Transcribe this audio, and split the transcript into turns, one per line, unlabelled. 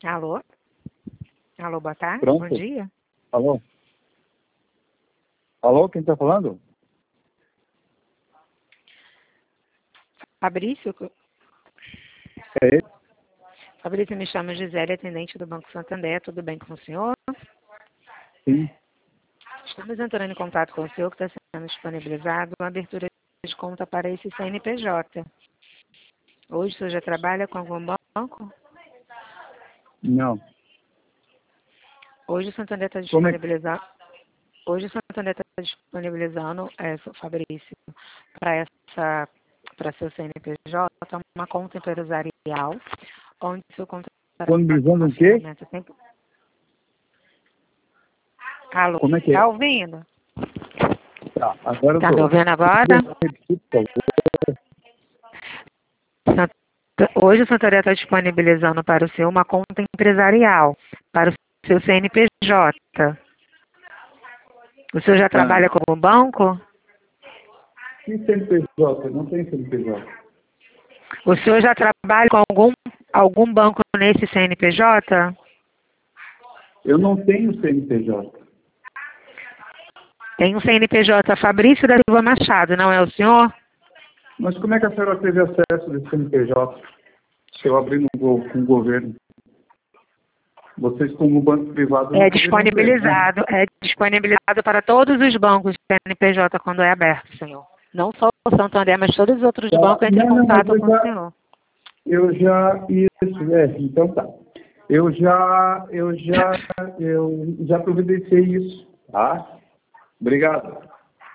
Alô? Alô, boa tarde,
Pronto.
bom dia.
Alô? Alô, quem está falando?
Fabrício?
É ele?
Fabrício, me chamo Gisele, atendente do Banco Santander. Tudo bem com o senhor?
Sim.
Estamos entrando em contato com o senhor que está sendo disponibilizado uma abertura de conta para esse CNPJ. Hoje o senhor já trabalha com algum banco?
Não.
Hoje o Santander está
Como é?
disponibilizando. Hoje o Santander está disponibilizando, Fabrício, para seu CNPJ, uma conta empresarial, onde o seu contrato
Disponibilizando o quê?
sempre... Alô,
Como é que
tá
é?
ouvindo?
Tá, agora eu
Tá me
tô.
ouvindo agora?
Repetir, por favor.
Hoje o Santander está disponibilizando para o senhor uma conta empresarial, para o seu CNPJ. O senhor já
Ah,
trabalha com o banco?
e CNPJ? Não tem CNPJ.
O senhor já trabalha com algum banco nesse CNPJ?
Eu não tenho CNPJ.
Tem um CNPJ Fabrício da Silva Machado, não é o senhor?
Mas como é que a senhora teve acesso desse CNPJ? Se eu abrir com o governo. Vocês, como banco privado, não poderiam ver, né?
É disponibilizado para todos os bancos de CNPJ quando é aberto, senhor. Não só o Santander, mas todos os outros
Tá.
bancos entram em
Não, mas
contato com o senhor.
então tá. Eu já providenciei isso, tá? Obrigado.